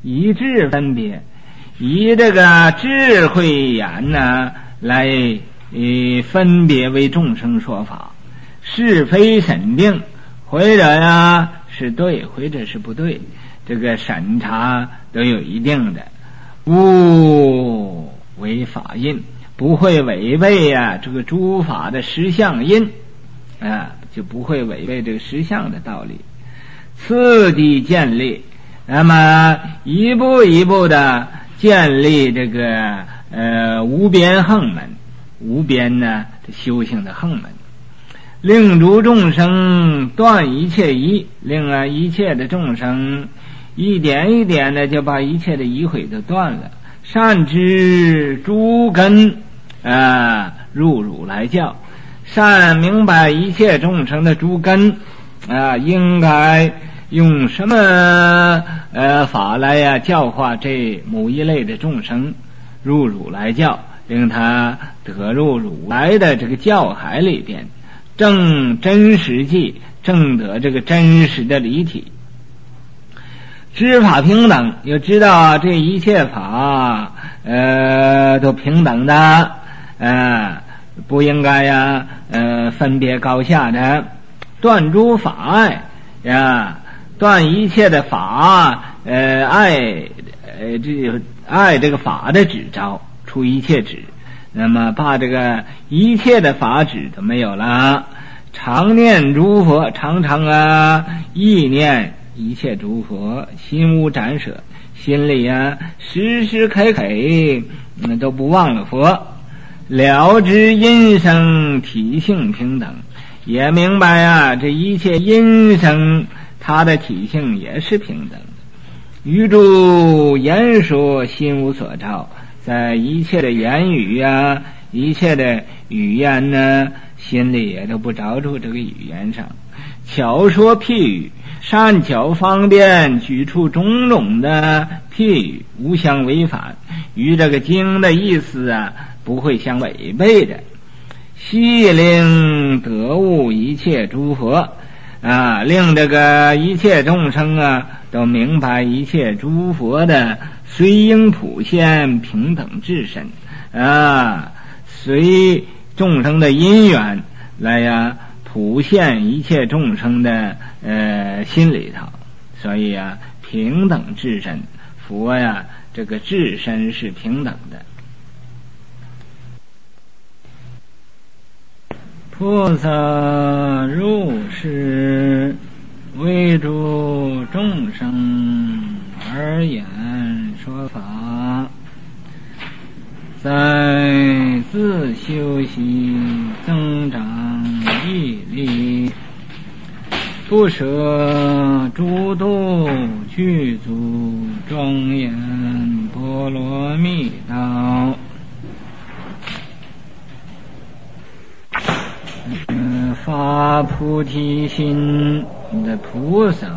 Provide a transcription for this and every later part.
以智分别，以这个智慧眼呢来分别为众生说法，是非审定，或者呀是对，或者是不对，这个审查都有一定的，无违法印，不会违背呀这个诸法的实相因就不会违背这个实相的道理。次第建立，那么一步一步的建立这个无边横门，无边呢修行的横门，令诸众生断一切疑，令一切的众生一点一点的就把一切的疑悔都断了，善知诸根入如来教，善明白一切众生的诸根应该用什么法来教化这某一类的众生入如来教，令他得入如来的这个教海里边，证真实际，证得这个真实的离体。知法平等，又知道这一切法都平等的不应该分别高下的。断诸法爱断一切的法爱这个法的执着，出一切执，那么把这个一切的法执都没有了。常念诸佛，常常意念一切诸佛，心无斩舍，心里时时刻刻都不忘了佛。了知因生体性平等，也明白这一切因生它的体性也是平等的。于诸言说心无所照，在一切的言语一切的语言呢，心里也都不着住这个语言上。巧说譬语，善巧方便，举出种种的譬语，无相违反，与这个经的意思不会相违背的。悉令得悟一切诸佛令这个一切众生都明白一切诸佛的随应普现平等至身随众生的因缘来普现一切众生的心里头，所以平等至身，佛这个至身是平等的。菩萨如是为诸众生而言说法，在自修习增长毅力，不舍诸度具足庄严波罗蜜道。发菩提心的菩萨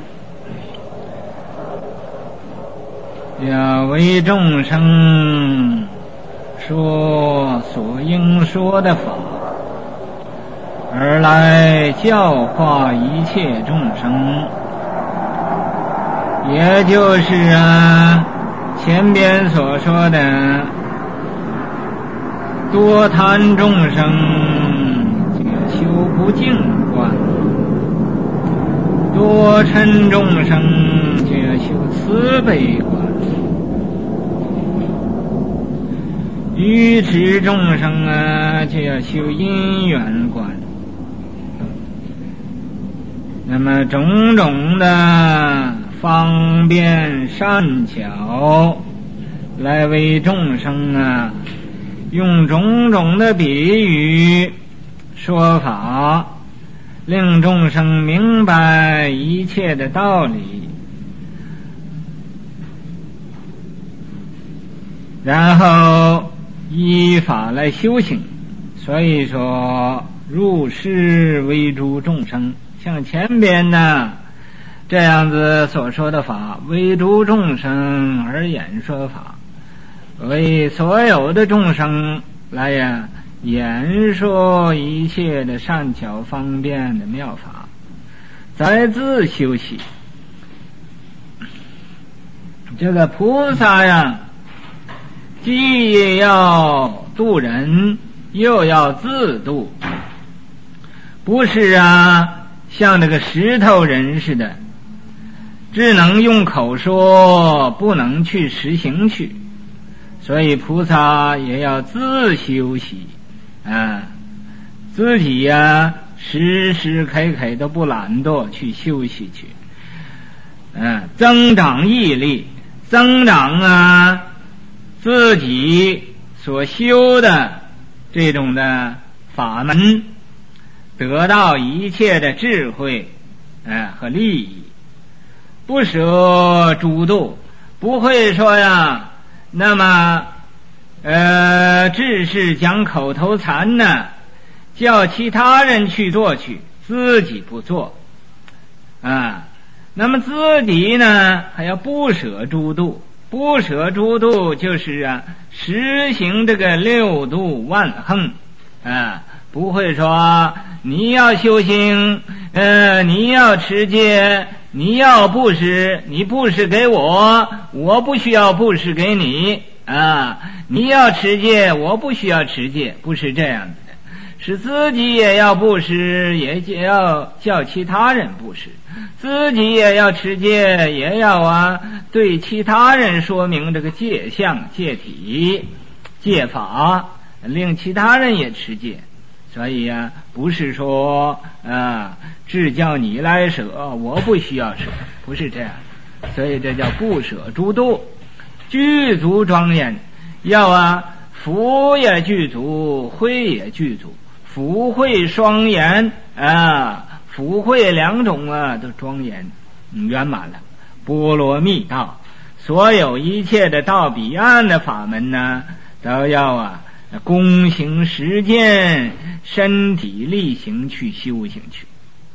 要为众生说所应说的法，而来教化一切众生，也就是前边所说的多贪众生修不净观，多嗔众生就要修慈悲观，愚痴众生就要修因缘观。那么种种的方便善巧来为众生用种种的比喻说法，令众生明白一切的道理，然后依法来修行。所以说入世为诸众生，像前边这样子所说的法，为诸众生而演说法，为所有的众生来演说一切的善巧方便的妙法，在自修习这个菩萨呀，既要度人，又要自度，不是像这个石头人似的，只能用口说，不能去实行去。所以菩萨也要自修习自己时时刻刻都不懒惰去休息去，增长毅力，增长自己所修的这种的法门，得到一切的智慧和利益，不舍诸度，不会说那么只是讲口头禅呢，叫其他人去做去，自己不做那么自己呢还要不舍诸度。不舍诸度就是实行这个六度万恒不会说你要修行你要持戒，你要布施，你布施给我，我不需要布施给你你要持戒，我不需要持戒，不是这样的，是自己也要布施，也要叫其他人布施，自己也要持戒，也要对其他人说明这个戒相、戒体、戒法，令其他人也持戒。所以不是说只叫你来舍，我不需要舍，不是这样。所以这叫不舍诸度，具足庄严，要福也具足，慧也具足，福慧双严福慧两种都庄严圆满了。波罗蜜道，所有一切的到彼岸的法门呢，都要躬行实践，身体力行去修行去。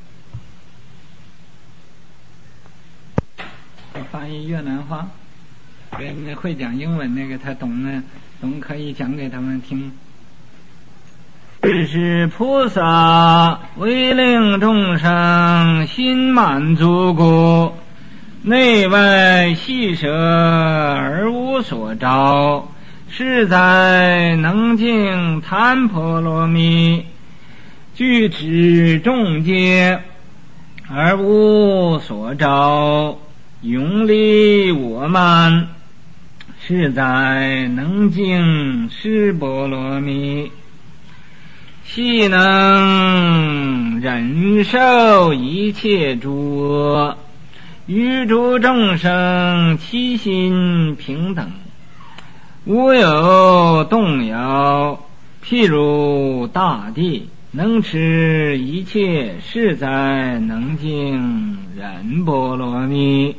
我翻译越南话，会讲英文那个他懂可以讲给他们听。只是菩萨为令众生心满足故，内外细舍而无所着，是在能尽檀婆罗蜜，具持众戒而无所着，永离我慢，是在能尽释波罗蜜，悉能忍受一切诸恶，与诸众生其心平等，无有动摇。譬如大地能持一切，是在能尽忍波罗蜜。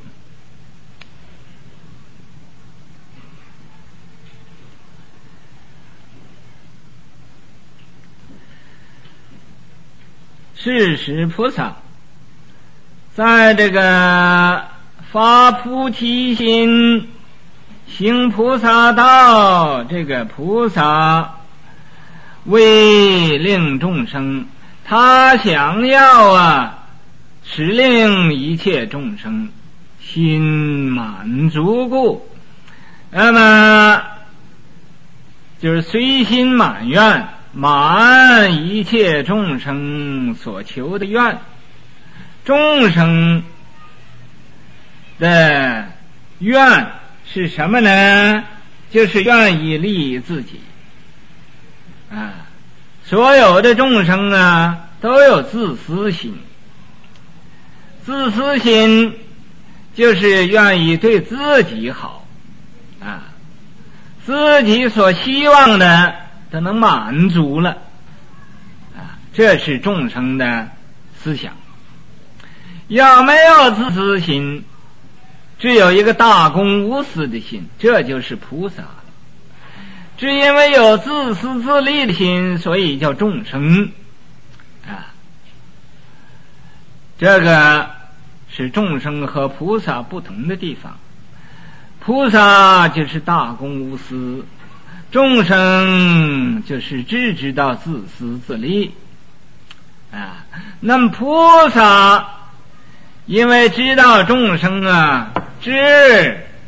是使菩萨在这个发菩提心，行菩萨道，这个菩萨为令众生，他想要使令一切众生心满足故，那么就是随心满愿，满一切众生所求的愿。众生的愿是什么呢？就是愿意利益自己所有的众生都有自私心，自私心就是愿意对自己好自己所希望的都能满足了这是众生的思想。要没有自私心，只有一个大公无私的心，这就是菩萨了。只因为有自私自利的心，所以叫众生这个是众生和菩萨不同的地方。菩萨就是大公无私，众生就是只知道自私自利那么菩萨因为知道众生只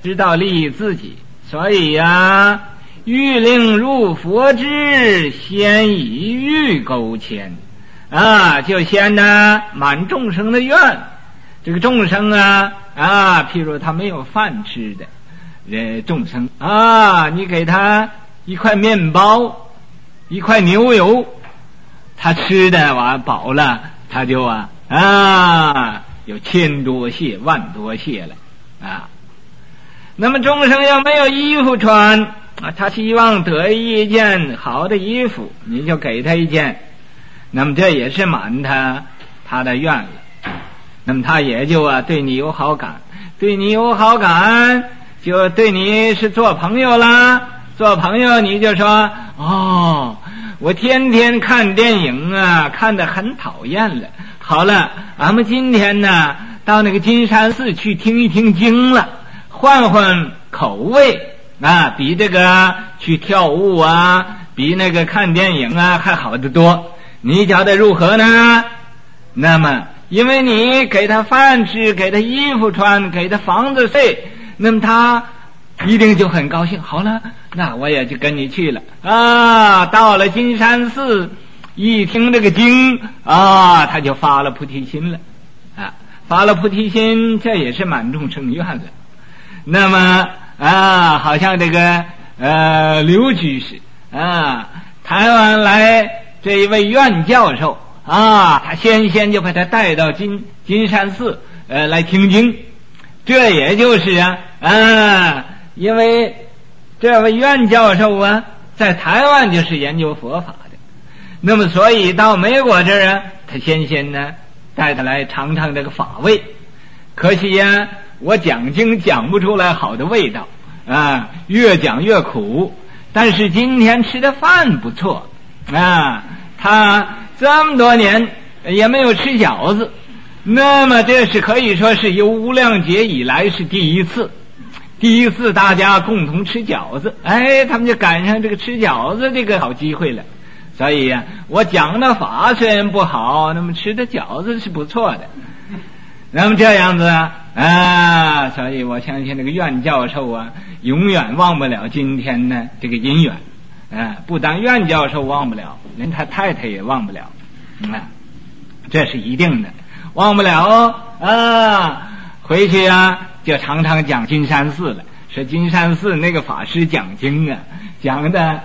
知道利益自己，所以呀，欲令入佛智，先以欲勾牵啊，就先呢满众生的愿。这个众生譬如他没有饭吃的众生你给他一块面包，一块牛油，他吃的完饱了，他就有千多谢万多谢了那么众生要没有衣服穿他希望得一件好的衣服，你就给他一件，那么这也是满他的愿了。那么他也就对你有好感，对你有好感，就对你是做朋友啦。做朋友你就说我天天看电影看得很讨厌了。好了，俺们今天呢到那个金山寺去听一听经了，换换口味比这个去跳舞比那个看电影还好得多。你觉得如何呢？那么因为你给他饭吃，给他衣服穿，给他房子睡，那么他一定就很高兴。好了，那我也就跟你去了到了金山寺一听这个经他就发了菩提心了发了菩提心，这也是满众生愿了。那么好像这个刘居士台湾来这一位苑教授他先就把他带到金山寺来听经。这也就是因为这位苑教授在台湾就是研究佛法的，那么所以到美国这儿他先呢带他来尝尝这个法味。可惜我讲经讲不出来好的味道越讲越苦。但是今天吃的饭不错他这么多年也没有吃饺子，那么这是可以说是由无量劫以来是第一次大家共同吃饺子，他们就赶上这个吃饺子这个好机会了。所以我讲的法虽然不好，那么吃的饺子是不错的。那么这样子所以我相信这个苑教授永远忘不了今天呢这个因缘不但苑教授忘不了，连他太太也忘不了这是一定的，忘不了回去就常常讲金山寺了。说金山寺那个法师讲经讲的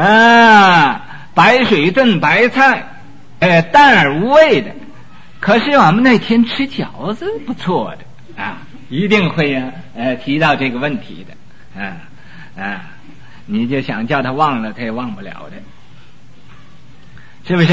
白水炖白菜淡而无味的。可是我们那天吃饺子不错的一定会提到这个问题的你就想叫他忘了他也忘不了的，是不是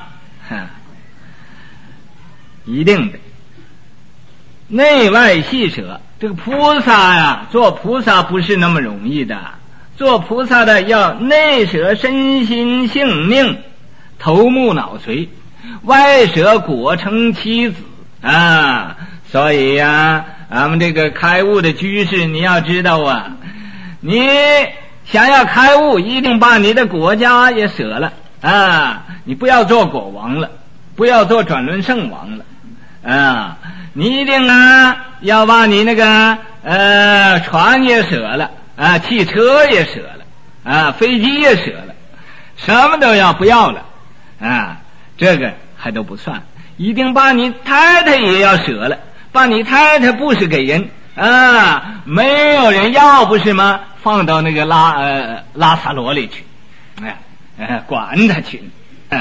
一定的。内外系舍，这个菩萨做菩萨不是那么容易的。做菩萨的要内舍身心性命头目脑髓，外舍果成妻子所以咱们这个开悟的居士你要知道你想要开悟一定把你的国家也舍了你不要做国王了，不要做转轮圣王了你一定要把你那个船也舍了汽车也舍了飞机也舍了，什么都不要了这个还都不算，一定把你太太也要舍了，把你太太不是给人没有人要不是吗？放到那个拉萨罗里去管他去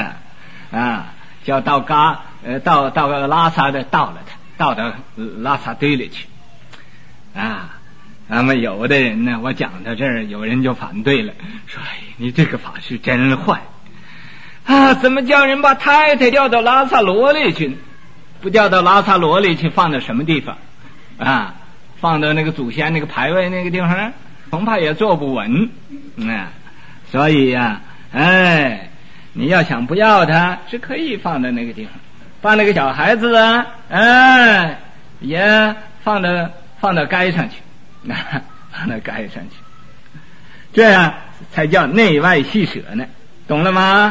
叫到到拉萨的到到拉萨堆里去那么有的人呢，我讲到这儿有人就反对了，说你这个法师真坏怎么叫人把太太调到拉萨罗里去？不调到拉萨罗里去放到什么地方放到那个祖先那个牌位那个地方恐怕也坐不稳所以你要想不要他是可以放到那个地方，把那个小孩子也放到街上去放到街上去，这样才叫内外系舍呢，懂了吗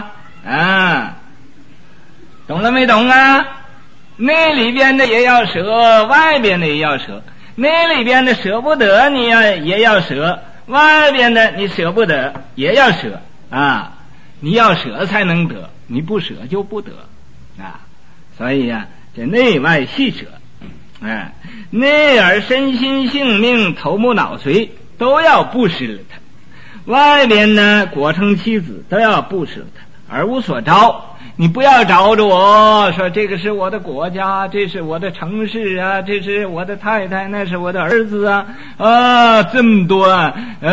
懂了没懂内里边的也要舍，外边的也要舍。 那里边的舍不得你也要舍，外边的你舍不得也要舍啊，你要舍才能得，你不舍就不得啊。所以啊，这内外系舍，内耳身心性命头目脑髓都要布施了他，外边呢果成妻子都要布施了他，而无所着。你不要找着我说这个是我的国家，这是我的城市啊，这是我的太太，那是我的儿子啊，这么多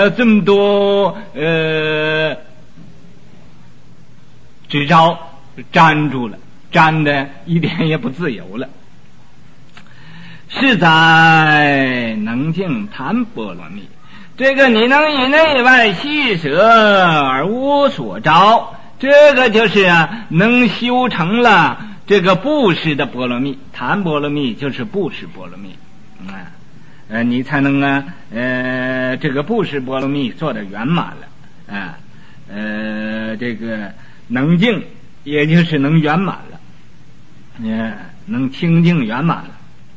执着粘住了，粘的一点也不自由了。是在能净谈波罗蜜，这个你能以内外系舍而无所着，这个就是能修成了这个布施的波罗蜜。谈波罗蜜就是布施波罗蜜你才能这个布施波罗蜜做得圆满了这个能净也就是能圆满了能清净圆满了。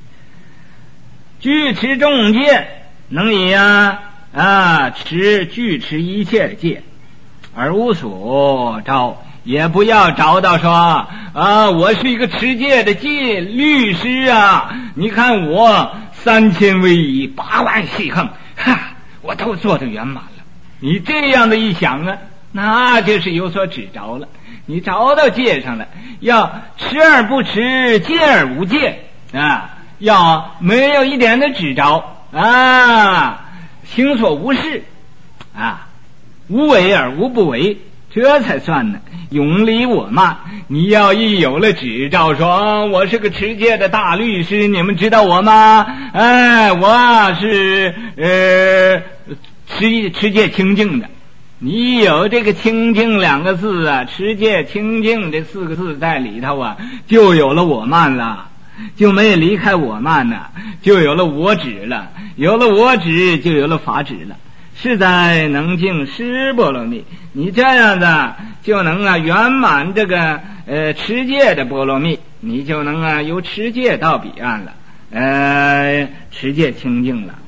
具持众戒，能以具持一切的戒而无所着，也不要着到说我是一个持戒的律师你看我3000威仪8万细横我都做得圆满了。你这样的一想那就是有所指着了，你着到戒上了，要持而不持，戒而无戒要没有一点的指着行所无事无为而无不为，这才算呢永离我慢。你要一有了指着说我是个持戒的大律师，你们知道我吗？我是持戒清净的。你有这个清净2个字持戒清净这4个字在里头就有了我慢了，就没有离开我慢就有了我止了，有了我止就有了法止了。是在能净施波罗蜜，你这样的就能圆满这个持戒的波罗蜜，你就能由持戒到彼岸了持戒清净了。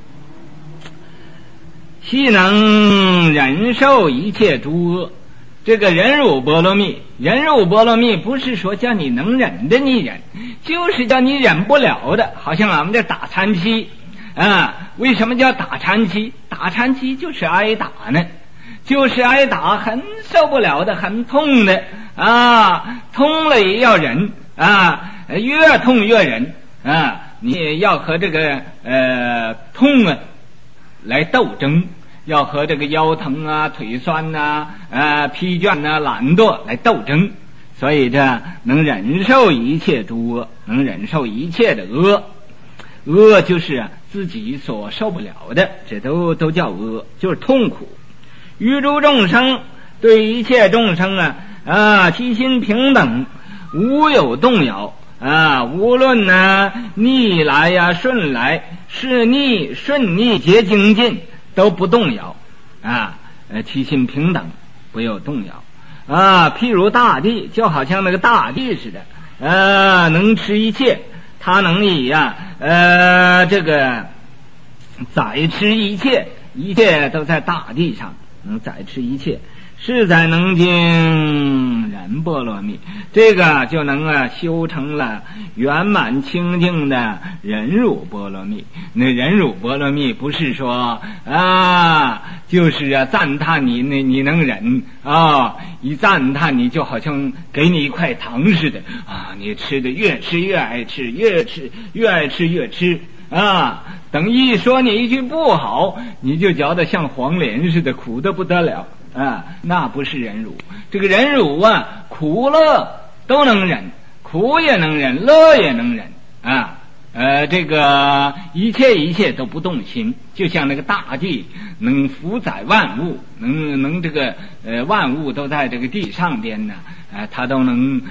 悉能忍受一切诸恶，这个忍辱波罗蜜，忍辱波罗蜜不是说叫你能忍的你忍，就是叫你忍不了的。好像俺们这打禅期为什么叫打禅期？打禅期就是挨打呢，就是挨打，很受不了的，很痛的痛了也要忍越痛越忍你也要和这个痛来斗争，要和这个腰疼腿酸疲倦懒惰来斗争。所以这能忍受一切诸恶，能忍受一切的恶。恶就是自己所受不了的，这都叫恶，就是痛苦。于诸众生，对一切众生其心平等，无有动摇无论逆来顺来，是逆顺逆皆精进，都不动摇其心平等，不有动摇譬如大地，就好像那个大地似的能吃一切，它能以这个载持一切，一切都在大地上，能载持一切。是在能净忍波罗蜜，这个就能修成了圆满清净的忍辱波罗蜜。那忍辱波罗蜜不是说就是赞叹你能忍一赞叹你就好像给你一块糖似的你吃的越吃越爱吃，越爱吃越吃等一说你一句不好，你就嚼得像黄连似的，苦得不得了那不是忍辱。这个忍辱苦乐都能忍，苦也能忍，乐也能忍这个一切都不动心，就像那个大地能负载万物，能这个万物都在这个地上边呢它都能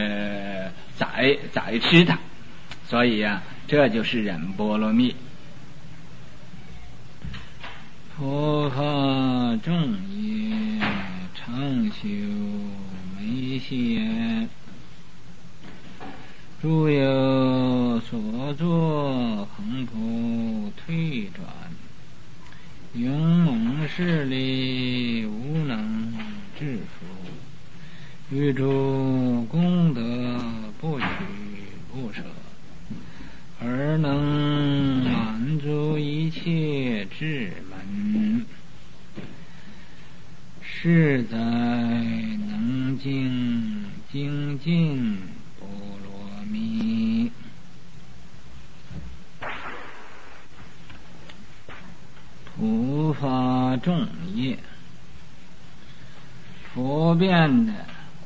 载吃它。所以这就是忍波罗蜜。佛法正业常修没歇，诸有所作恒不退勇猛势力无能制服，欲诸功德不取不舍，而能满足一切智门，是在能精进波罗蜜。普发众业，佛变的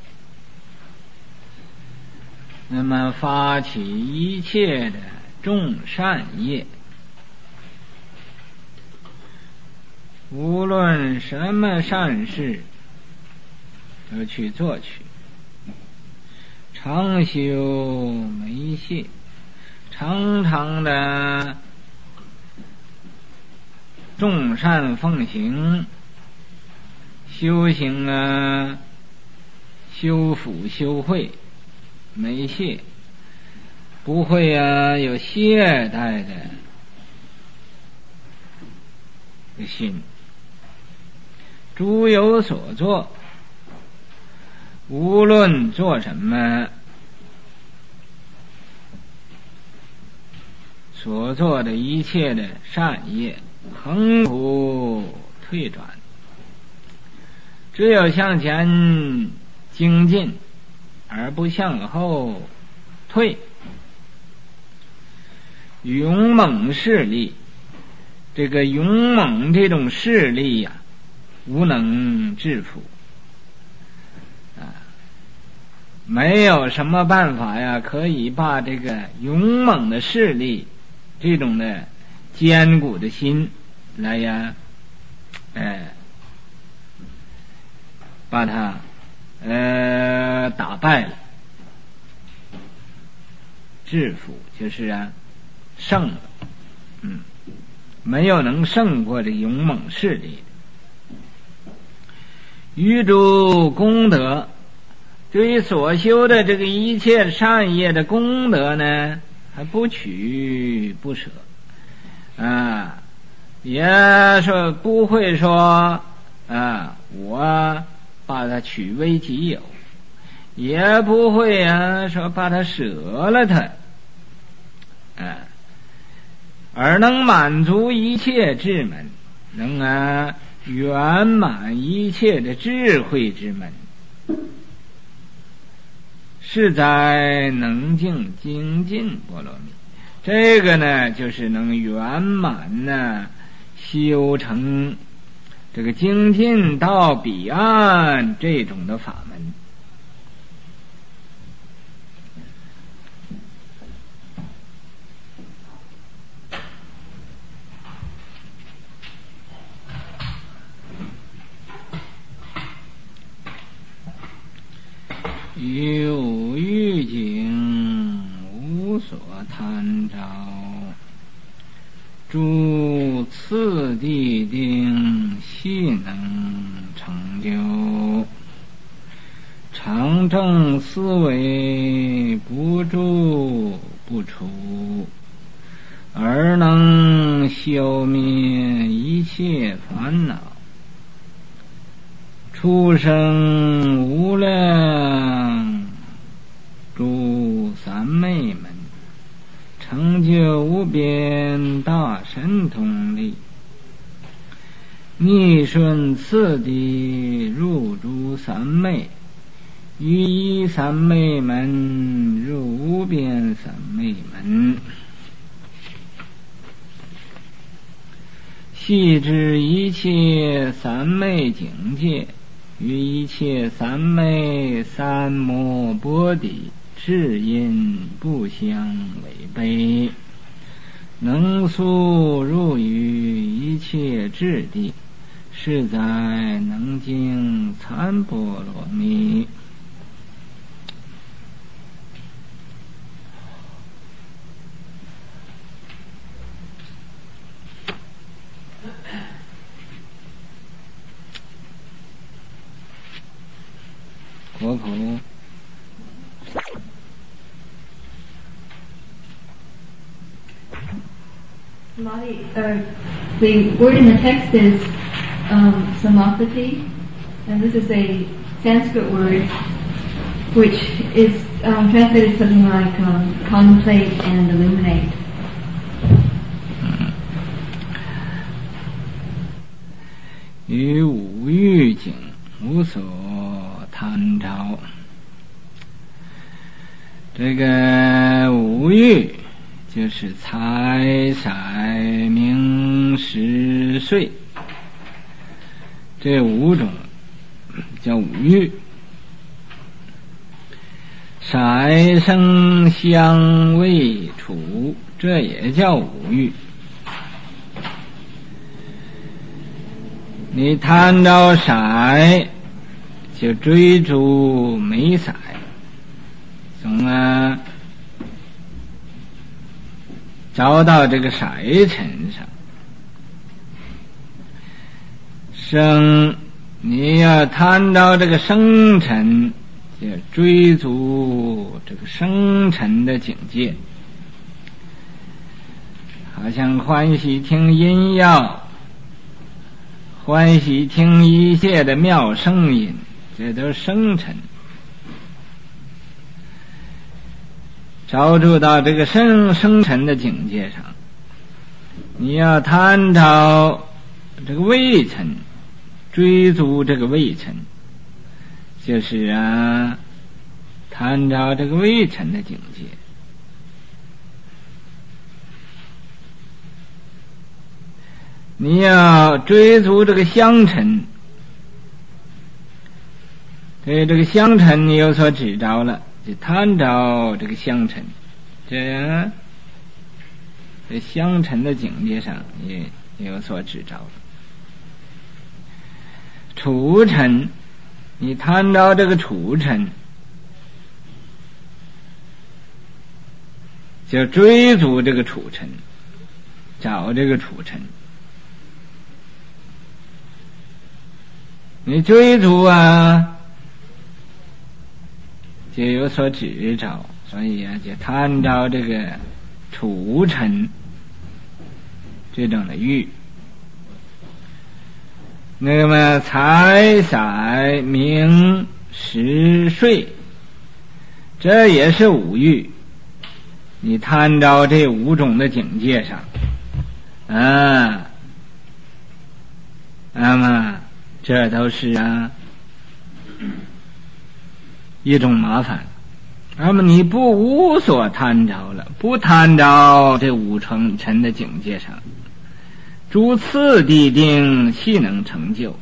那么发起一切的众善业，无论什么善事都去做去，常修没懈，常常的众善奉行，修行啊，修福修慧，没懈，不会啊有懈怠的心。诸有所作，无论做什么，所做的一切的善业恒不退转，只有向前精进，而不向后退。勇猛势力，这个勇猛这种势力呀，无能制服没有什么办法呀，可以把这个勇猛的势力，这种的坚固的心来呀，把它打败了，制服就是胜了，没有能胜过这勇猛势力。于诸功德，对于所修的这个一切善业的功德呢，还不取不舍也说不会说我把它取为己有，也不会说把它舍了它而能满足一切智门，能圆满一切的智慧之门，是在能精进波罗蜜。这个呢，就是能圆满修成这个精进到彼岸这种的法门。有欲境无所贪着，诸次第定悉能成就，常正思维不住不除，而能消灭一切烦恼，出生无量诸三昧门，成就无边大神通力，逆顺次第入诸三昧，于一三昧门入无边三昧门，细知一切三昧境界，与一切三昧三摩波底智因不相违背，能速入于一切智地，是在能经参波罗蜜。活口哪里？ the word in the text is samadhi, and this is a Sanskrit word which is translated something like contemplate and illuminate. 于五欲境无所贪着。这个五欲就是财色名食睡，这五种叫五欲。色声香味触，这也叫五欲。你贪着色，就追逐美色，总找到这个色尘上。生，你要贪着这个生尘，就追逐这个生尘的境界，好像欢喜听音乐，欢喜听一切的妙声音，这都是生尘。着住到这个生尘的境界上，你要贪着这个味尘，追逐这个味尘，就是贪着这个味尘的境界。你要追逐这个香尘，对这个香尘你有所指着了，就贪着这个香尘，这香尘的境界上也有所指着了。触尘，你贪着这个触尘，就追逐这个触尘，找这个触尘。你追逐就有所指着，所以就贪着这个触尘这种的欲。那么财色名食睡，这也是五欲，你贪着这五种的境界上那么这都是一种麻烦。那么你不无所贪着了，不贪着这五尘的境界上，诸次第定悉能成就。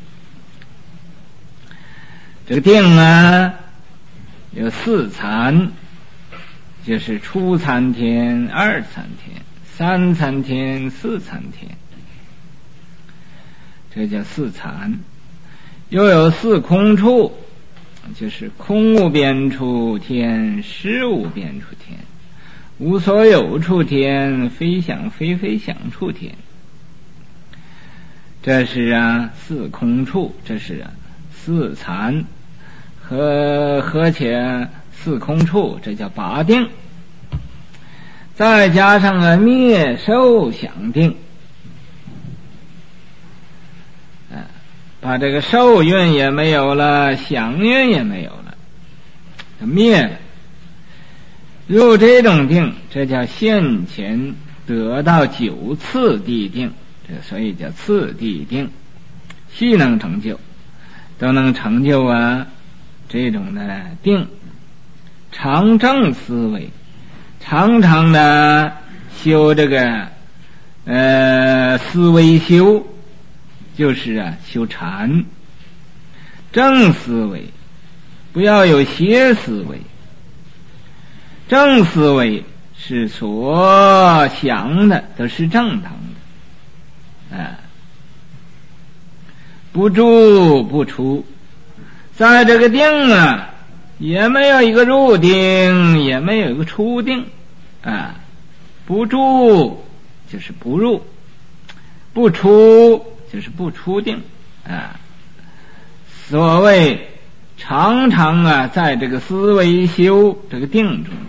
这个定有四参，就是初参天、二参天、三参天、四参天，这叫四参。又有四空处，就是空无边处天、实无边处天、无所有处天、非想非非想处天。这是四空处，这是四禅，合起四空处，这叫八定。再加上灭受想定，把这个受蕴也没有了，想蕴也没有了，灭了。入这种定，这叫现前得到九次第定，这所以叫次第定，悉能成就，都能成就这种的定。常正思维，常常的修这个思维修，就是修禅。正思维，不要有邪思维。正思维是所想的都是正当的，不住不出，在这个定也没有一个入定，也没有一个出定，不住就是不入，不出就是不出定，所谓常常在这个思维修这个定中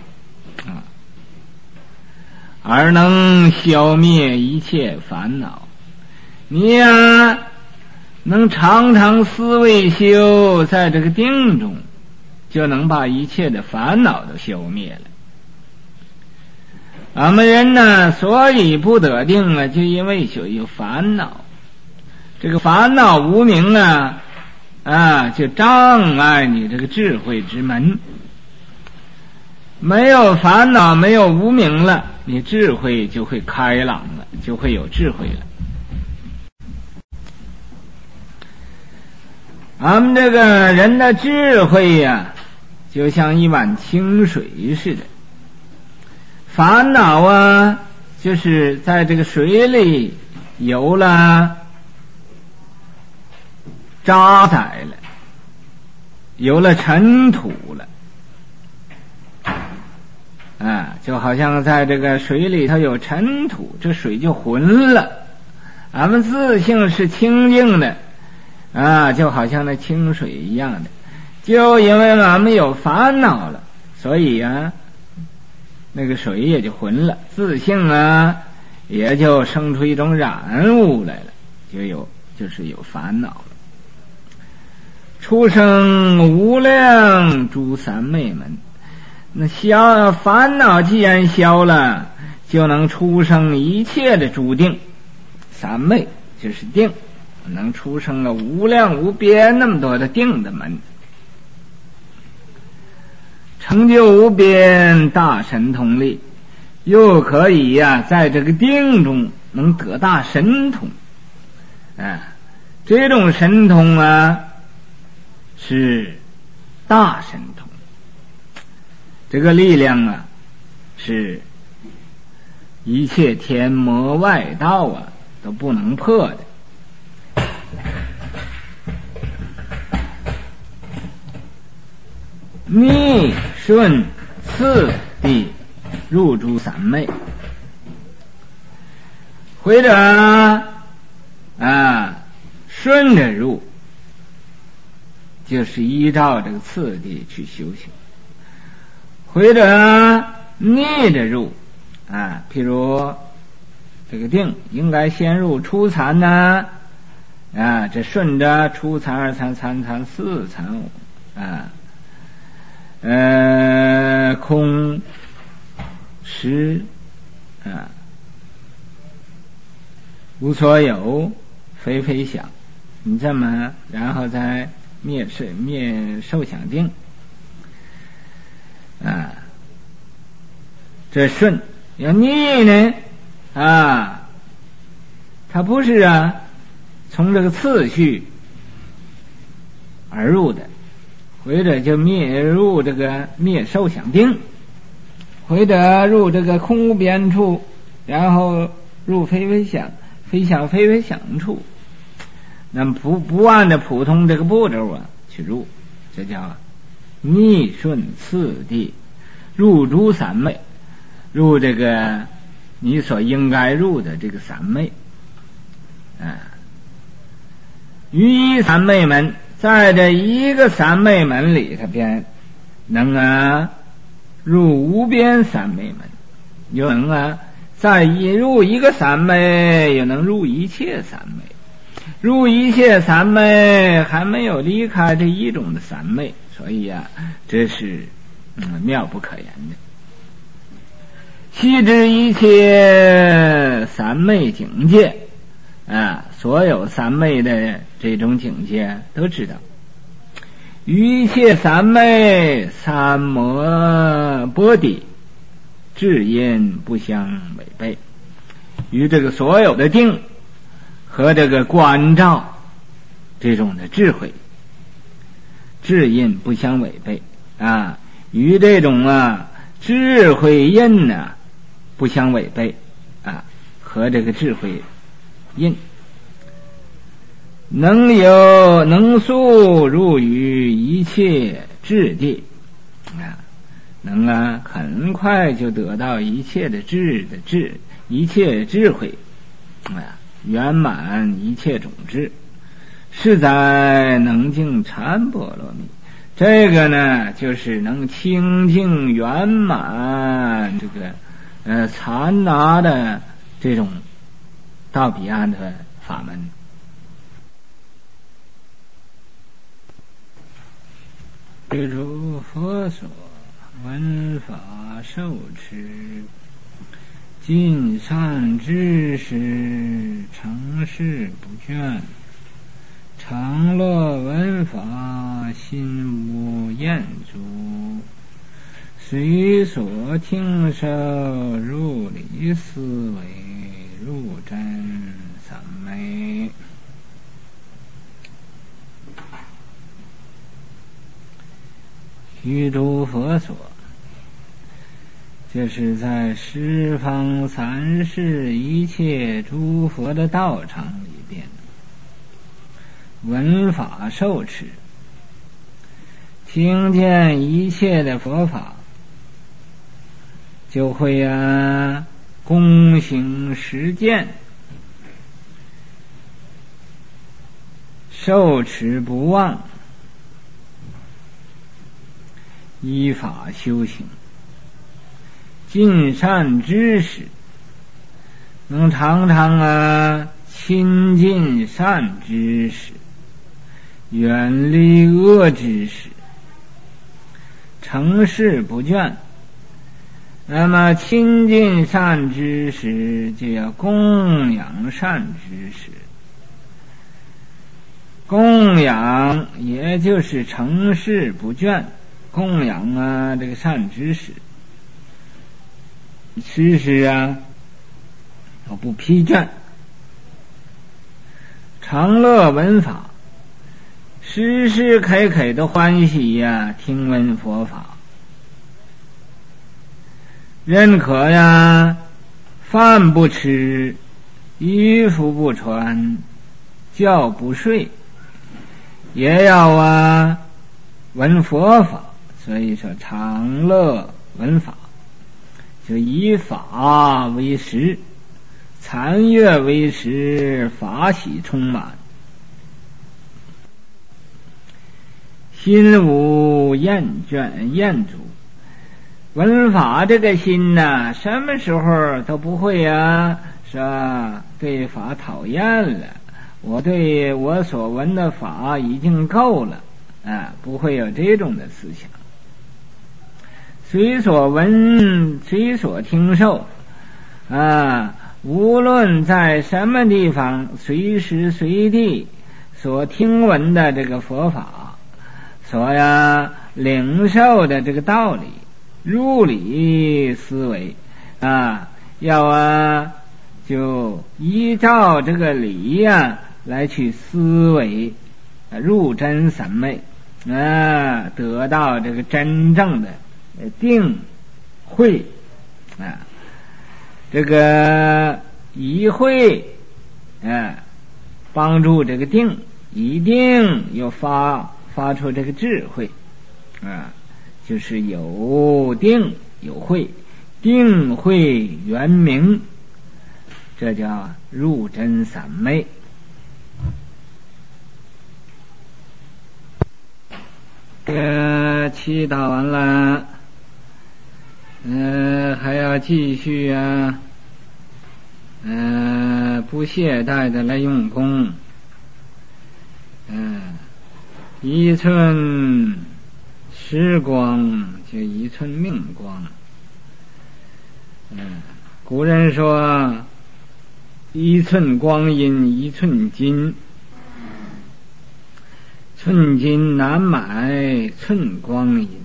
而能消灭一切烦恼， 你呀能常常思维修，在这个定中就能把一切的烦恼都消灭了。俺们人呢，所以不得定啊，就因为有烦恼。这个烦恼无明就障碍你这个智慧之门。没有烦恼，没有无明了，你智慧就会开朗了，就会有智慧了。俺们这个人的智慧呀，就像一碗清水似的。烦恼就是在这个水里有了渣滓了，有了尘土了。就好像在这个水里头有尘土，这水就浑了。俺们自性是清净的就好像那清水一样的。就因为俺们有烦恼了，所以那个水也就浑了，自性也就生出一种染污来了，就是有烦恼了。出生无量诸三昧门，那烦恼既然消了，就能出生一切的诸定。三昧就是定，能出生了无量无边那么多的定的门，成就无边大神通力，又可以在这个定中能得大神通。这种神通是大神通，这个力量是一切天魔外道都不能破的。逆顺次第入诸三昧，或者顺着入，就是依照这个次第去修行；或者逆着入譬如这个定应该先入初禅这顺着初禅、二禅、三禅、四禅空实无所有非非想，你这么然后再灭受想定这顺。要逆呢它不是从这个次序而入的，或者就入这个灭受想定，或者入这个空无边处，然后入非非想，非想非非想处。那么不按照普通这个步骤去入，这叫逆顺次第入诸三昧，入这个你所应该入的这个三昧于一三昧门，在这一个三昧门里头边能入无边三昧门，又能再入一个三昧，又能入一切三昧。入一切三昧还没有离开这一种的三昧，所以这是妙不可言的。悉知一切三昧境界所有三昧的这种境界都知道。于一切三昧三摩波底智因不相违背，与这个所有的定和这个观照这种的智慧智因不相违背与这种智慧因不相违背和这个智慧因能速入于一切智地能很快就得到一切的一切智慧圆满一切种智，是在能净禅波罗蜜。这个呢就是能清净圆满这个禅拿的这种到彼岸的法门。具诸佛所，闻法受持，尽善知识，成事不倦，常乐闻法，心无厌足，随所听受，入理思维，入真三昧。具诸佛所，这是在十方三世一切诸佛的道场里边，闻法受持，听见一切的佛法，就会躬行实践，受持不忘，依法修行，尽善知识，能常常亲近善知识，远离恶知识，成事不倦。那么亲近善知识，就要供养善知识，供养也就是成事不倦。供养这个善知识，知识我不疲倦，常乐闻法，时时刻刻的欢喜听闻佛法，认可饭不吃，衣服不穿，觉不睡，也要闻佛法。所以说常乐闻法，就以法为食，禅悦为食，法喜充满，心无厌足。闻法这个心什么时候都不会说对法讨厌了，我对我所闻的法已经够了不会有这种的思想。随所闻，随所听受无论在什么地方，随时随地所听闻的这个佛法，所领受的这个道理，入理思维要就依照这个理来去思维，入真三昧得到这个真正的定慧这个一慧帮助这个定，一定又发出这个智慧就是有定有慧，定慧圆明，这叫入真三昧。祈祷完了还要继续不懈怠的来用功一寸时光就一寸命光古人说一寸光阴一寸金，寸金难买寸光阴，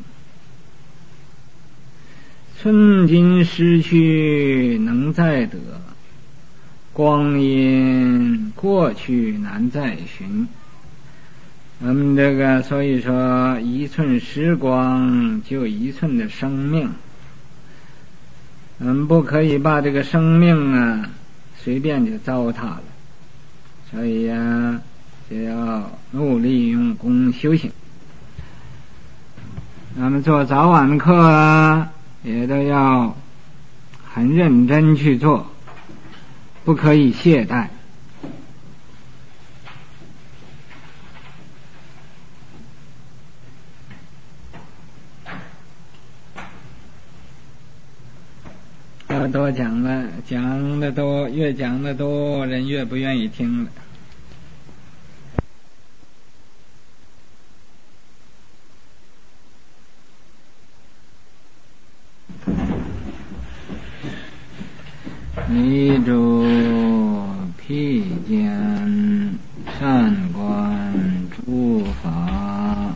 寸金失去能再得，光阴过去难再寻。这个所以说一寸时光就一寸的生命，不可以把这个生命随便就糟蹋了，所以就要努力用功修行。那么做早晚课也都要很认真去做，不可以懈怠。 多讲了，讲的多，越讲的多，人越不愿意听了。泥诸披肩善观诸法，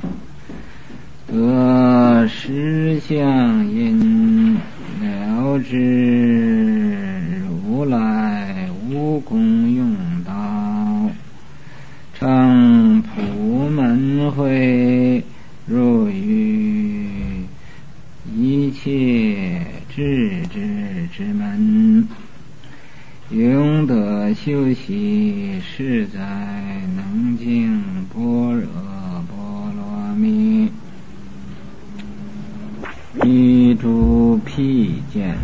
得实相因，了知如来无功用道，成普门慧，入于一切智智之门，永得修习，是在能净般若波罗蜜。泥诸披肩，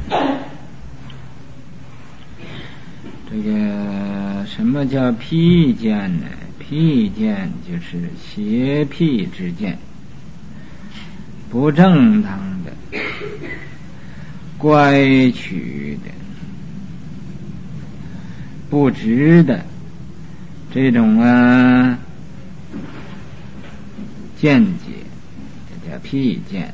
这个什么叫披肩呢？披肩就是邪僻之见，不正当的，乖曲的，不直的这种见解，这叫披见。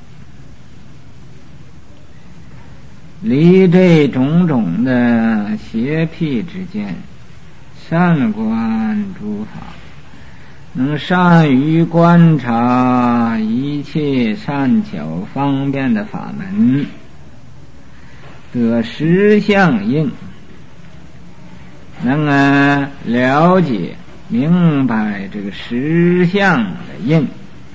离这种种的邪僻之见，善观诸法，能善于观察一切善巧方便的法门，得实相应，能了解明白这个实相的应，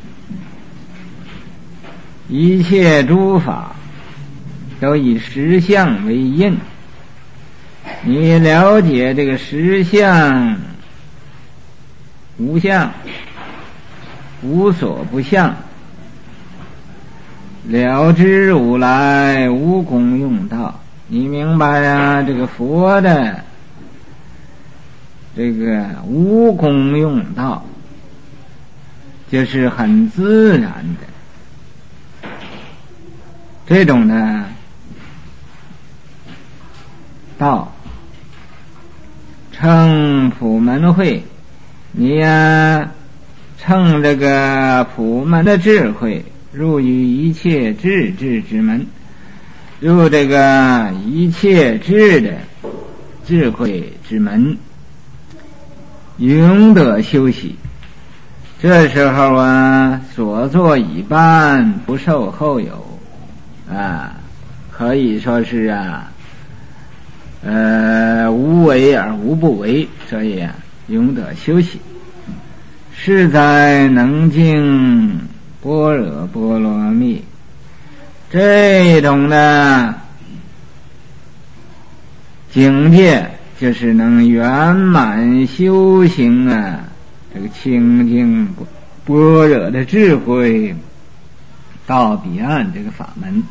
一切诸法都以实相为因，你了解这个实相无相，无所不相，了知如来无功用道，你明白这个佛的这个无功用道，就是很自然的这种的道，称普门慧，你乘这个普门的智慧，入于一切智智之门，入这个一切智的智慧之门，永得修习。这时候所作已办，不受后有可以说是无为而无不为，所以永得修习，是在能净般若波罗蜜。这种的境界，就是能圆满修行这个清净般若的智慧，到彼岸这个法门。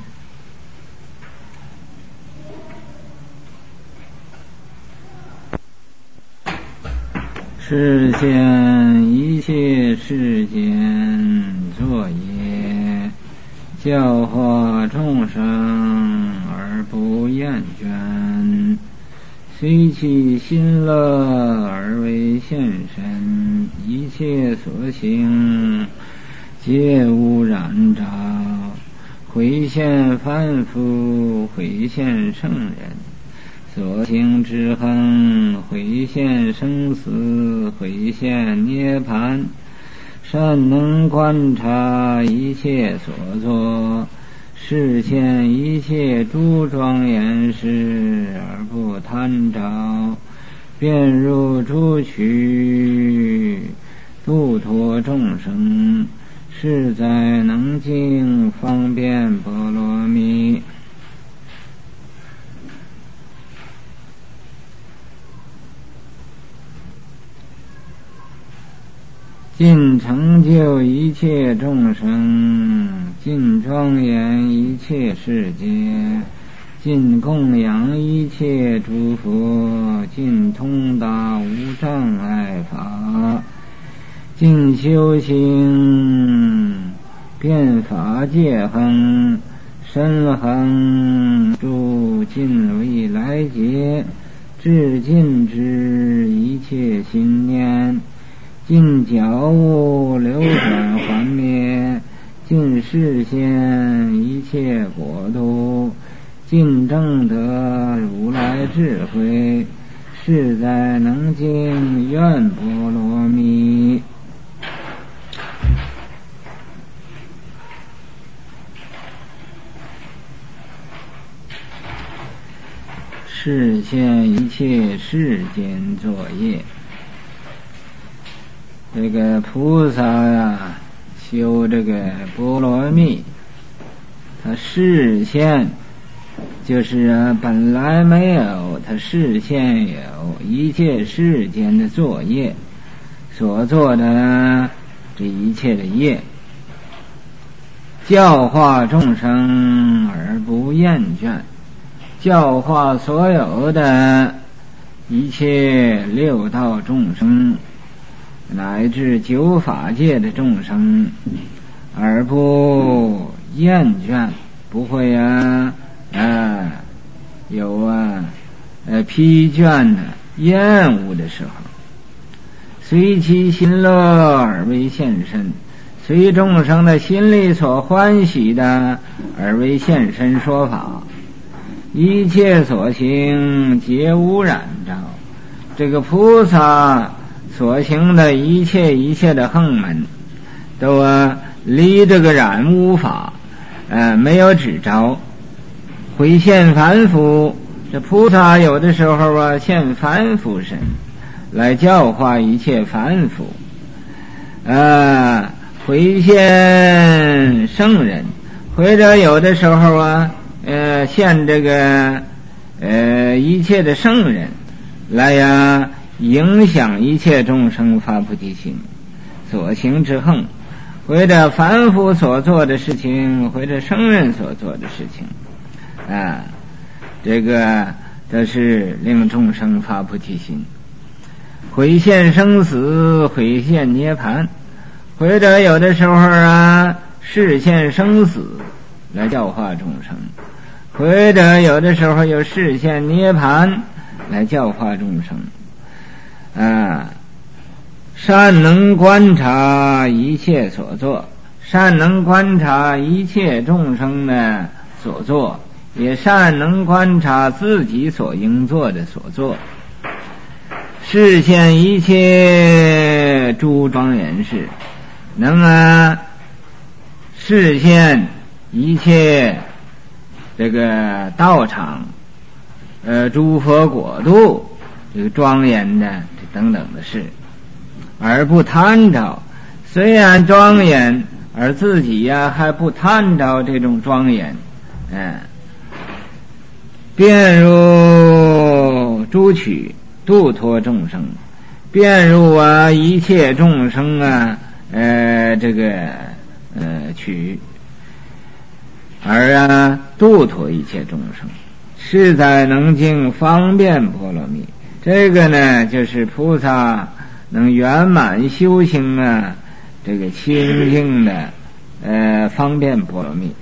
是现一切世间作业，教化众生而不厌倦，随其心乐而为现身，一切所行皆无染着，回现凡夫，回现圣人，所行之恒，回现生死，回现涅槃，善能观察一切所作，示现一切诸庄严事而不贪着，便入诸趣，度脱众生，是在能净方便波罗蜜。尽成就一切众生，尽庄严一切世界，尽供养一切诸佛，尽通达无障碍法，尽修行遍法界恒， 身恒住尽未来劫，至尽之一切心念，尽觉悟流转还灭，尽示现一切国度，尽证得如来智慧，是在能经愿波罗蜜。示现一切世间作业。这个菩萨呀，修这个波罗蜜，他示现就是本来没有，他示现有一切世间的作业，所做的这一切的业，教化众生而不厌倦，教化所有的一切六道众生乃至九法界的众生而不厌倦，不会有疲倦的厌恶的时候，随其心乐而为现身，随众生的心里所欢喜的而为现身说法，一切所行皆无染着。这个菩萨所行的一切的横门都离这个染污法没有指着，会现凡夫。这菩萨有的时候现凡夫身来教化一切凡夫，会现圣人，或者有的时候现这个一切的圣人来影响一切众生发菩提心，所行之横，或者凡夫所做的事情，或者圣人所做的事情这个都是令众生发菩提心，会现生死，会现涅槃，或者有的时候示现生死来教化众生，或者有的时候有示现涅槃来教化众生善能观察一切所作，善能观察一切众生的所作，也善能观察自己所应做的所作，示现一切诸庄严事，能示现一切这个道场诸佛国度这个庄严的等等的事，而不贪着。虽然庄严，而自己还不贪着这种庄严便入诸趣，度脱众生，便入一切众生这个趣，而度脱一切众生，是在能经方便波罗蜜。这个呢，就是菩萨能圆满修行这个清净的方便波罗蜜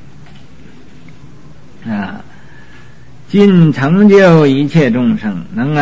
尽成就一切众生，能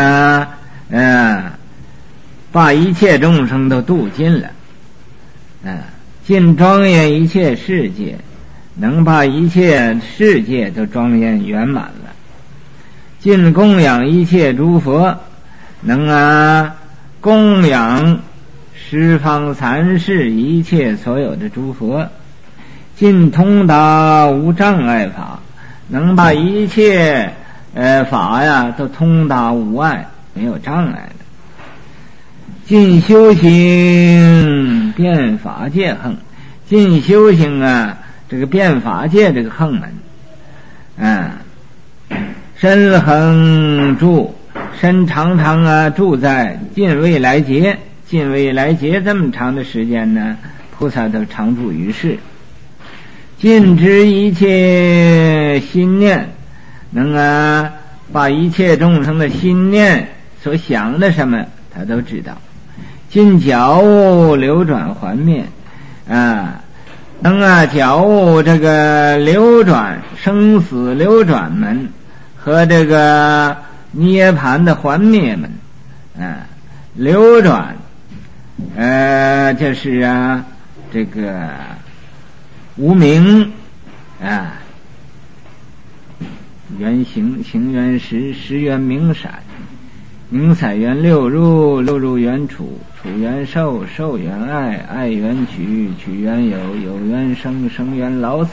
把一切众生都度尽了尽庄严一切世界，能把一切世界都庄严圆满了，尽供养一切诸佛，能供养十方三世一切所有的诸佛，尽通达无障碍法，能把一切法都通达无碍，没有障碍的，尽修行变法界横，尽修行这个变法界这个横门身恒住，身常常住在尽未来劫，尽未来劫这么长的时间呢，菩萨都常住于世，尽知一切心念，能把一切众生的心念所想的什么他都知道，尽觉悟流转还灭能觉悟这个流转生死流转门和这个涅盘的还灭门。流转就是这个无明缘行，行缘识，识缘名色，名色缘六入，六入缘处，处缘受，受缘爱，爱缘取，取缘有，有缘生，生缘老死。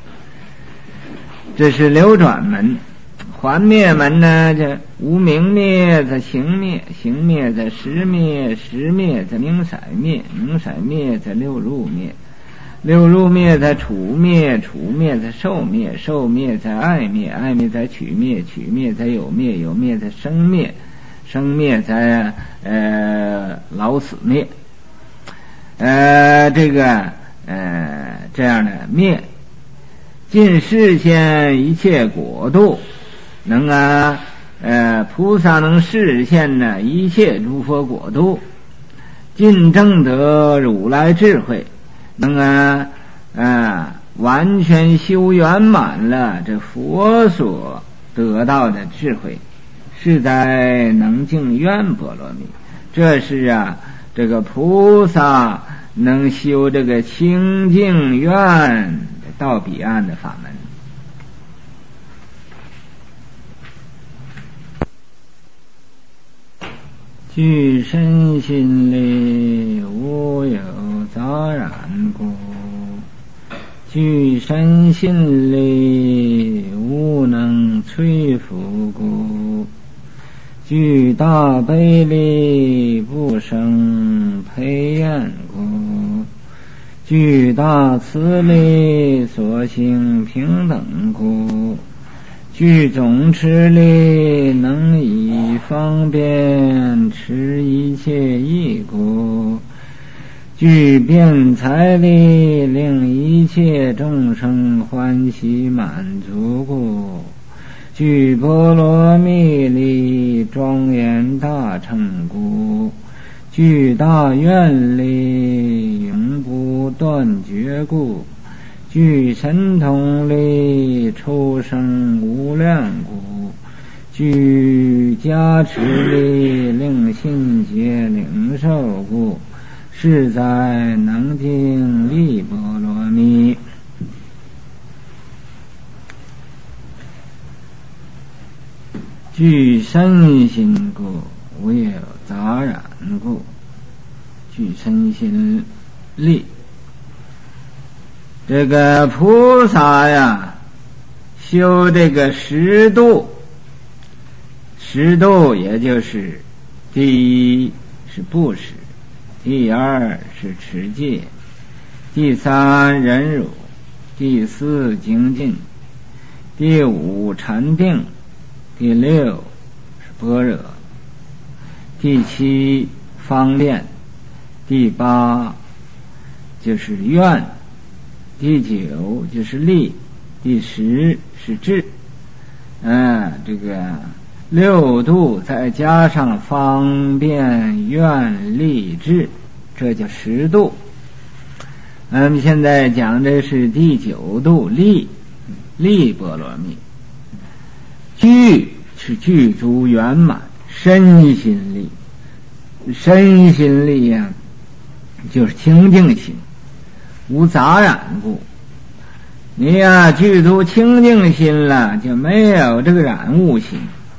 这是流转门。还灭门呢，这无明灭则行灭，行灭则识灭，识灭则名色灭，名色灭则六入灭，六入灭则处灭，处灭则受灭，受灭则爱灭，爱灭则取灭，取灭则有灭，有灭则生灭，生灭则老死灭。这样的灭尽示现一切国度，能菩萨能示现一切诸佛国度，尽证得如来智慧，能完全修圆满了这佛所得到的智慧，是在能净愿波罗蜜。这是这个菩萨能修这个清净愿到彼岸的法门。具身心力无有杂染故，具身心力无能摧伏故，具大悲力不生培怨故，具大慈力所行平等故，具总持力能以方便持一切义故，具辩才力令一切众生欢喜满足故，具波罗蜜力庄严大乘故，具大愿力永不断绝故，具神通力抽生无量故，具加持力令信解领受故，是在能净力波罗蜜。具身心故，无有杂染故，具身心力。这个菩萨修这个十度，十度也就是第一是布施，第二是持戒，第三忍辱，第四精进，第五禅定，第六是般若，第七方便，第八就是愿，第九就是力，第十是智。这个六度再加上方便愿力智，这叫十度。现在讲的是第九度力波罗蜜。具是具足圆满身心力，身心力就是清净心，无杂染故。你具足清净心了，就没有这个染物心。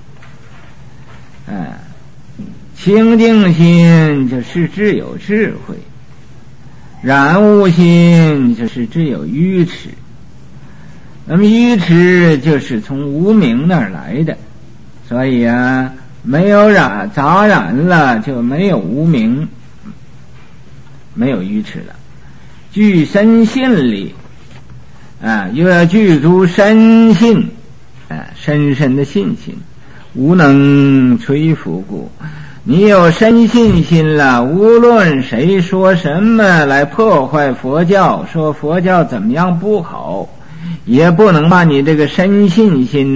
清净心就是只有智慧，染物心就是只有愚痴。那么愚痴就是从无明那儿来的，所以没有杂染了，就没有无明，没有愚痴了。具身信力又要具足身信，深深的信心，无能摧伏故。你有深信心了，无论谁说什么来破坏佛教，说佛教怎么样不好，也不能把你这个深信心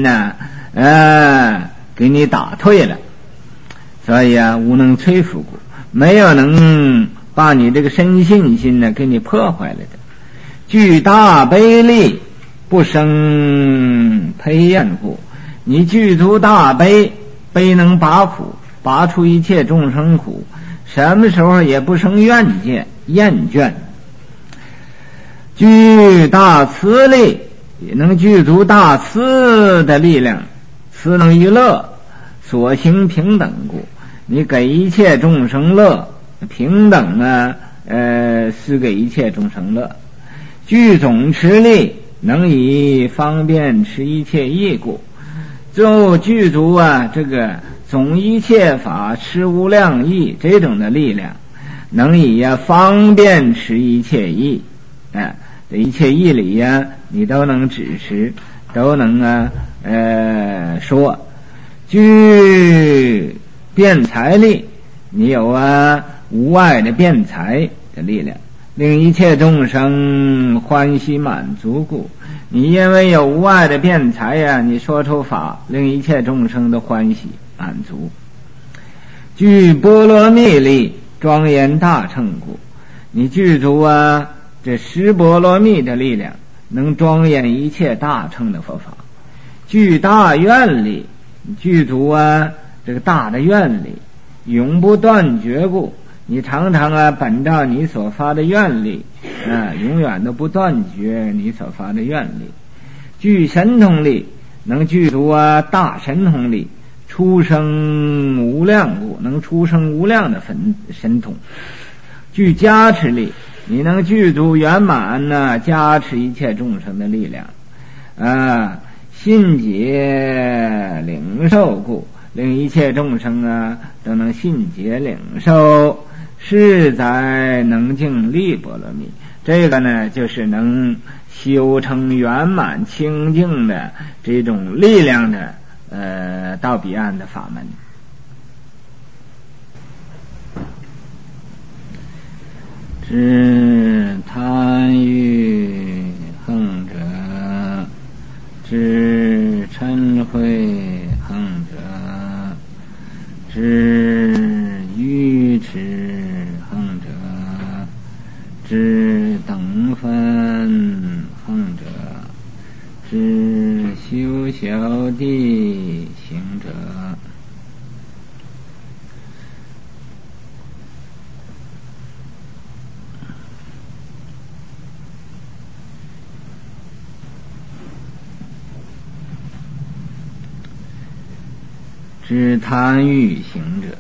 给你打退了。所以无能摧伏故，没有能把你这个深信心给你破坏了的。 具大悲力，不生悲厌故。你具足大悲，悲能拔苦，拔出一切众生苦，什么时候也不生厌倦。具大慈力，也能具足大慈的力量，慈能于乐，所行平等故。你给一切众生乐，平等啊，是给一切众生乐。具总持力，能以方便持一切义故。就具足啊，这个总一切法持无量义这种的力量，能以方便持一切义，这一切义理你都能指持，都能说。具辩才力，你有无碍的辩才的力量，令一切众生欢喜满足故。你因为有无碍的辩才你说出法，令一切众生的欢喜满足。具波罗蜜力，庄严大乘故。你具足这十波罗蜜的力量，能庄严一切大乘的佛法。具大愿力，具足这个大的愿力，永不断绝故。你常常本照你所发的愿力永远都不断绝你所发的愿力。具神通力，能具足大神通力，出生无量故，能出生无量的神通。具加持力，你能具足圆满加持一切众生的力量信解领受故，令一切众生都能信解领受。是在能净力波罗蜜，这个呢就是能修成圆满清净的这种力量的到彼岸的法门。知贪欲横者，知嗔恚横者，知愚痴横者，知等分横者，知修小地行者。知贪欲行者，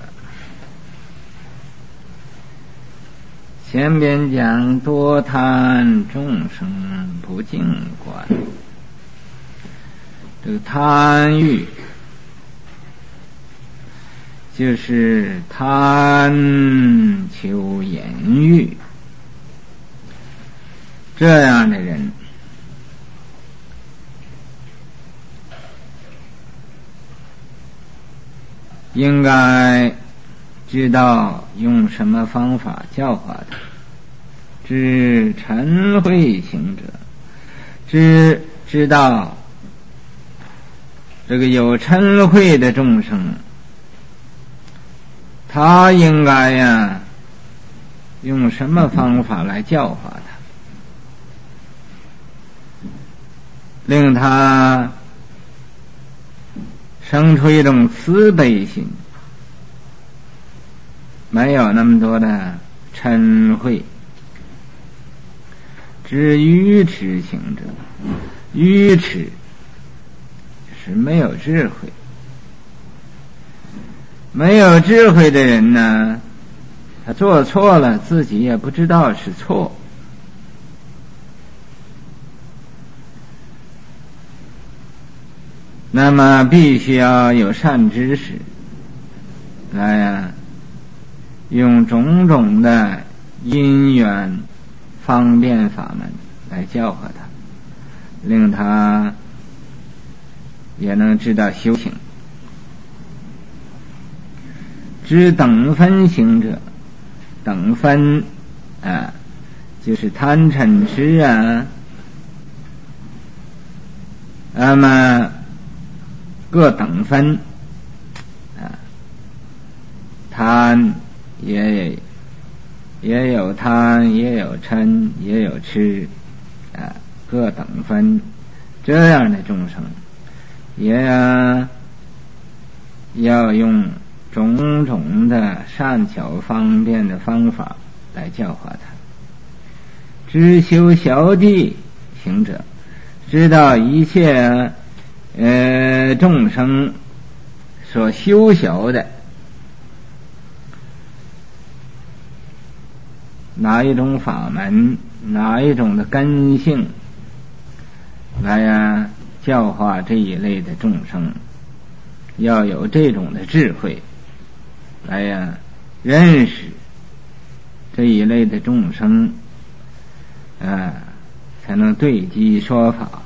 前边讲多贪众生不净观。这个贪欲就是贪求言欲，这样的人应该知道用什么方法教化他。知嗔恚行者，知道这个有嗔恚的众生，他应该用什么方法来教化他，令他生出一种慈悲心，没有那么多的嗔恚。知愚痴行者，愚痴是没有智慧，没有智慧的人呢，他做错了自己也不知道是错。那么必须要有善知识来用种种的因缘方便法门来教化他，令他也能知道修行。知等分行者，等分就是贪嗔痴那么各等分贪也有贪，也有嗔，也有痴各等分，这样的众生也要用种种的善巧方便的方法来教化他。知修小地行者，知道一切众生所修小的哪一种法门，哪一种的根性来教化这一类的众生，要有这种的智慧来认识这一类的众生才能对机说法。